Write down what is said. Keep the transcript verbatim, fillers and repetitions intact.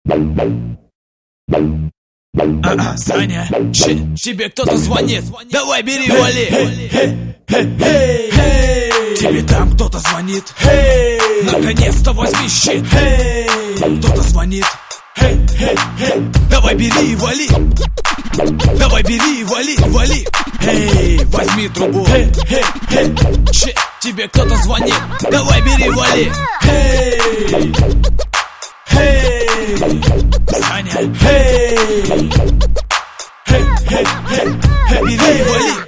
А-а, Саня, ч- тебе кто-то звонит. Давай, бери, вали. Тебе там кто-то звонит. Наконец-то возьми щит. Кто-то звонит. Давай, бери и вали. Давай, бери и вали, вали. Эй, возьми трубу. Ч- тебе кто-то звонит. Давай, бери, вали. Эй, эй, Саня, эй, эй, эй, эй, бери и вали.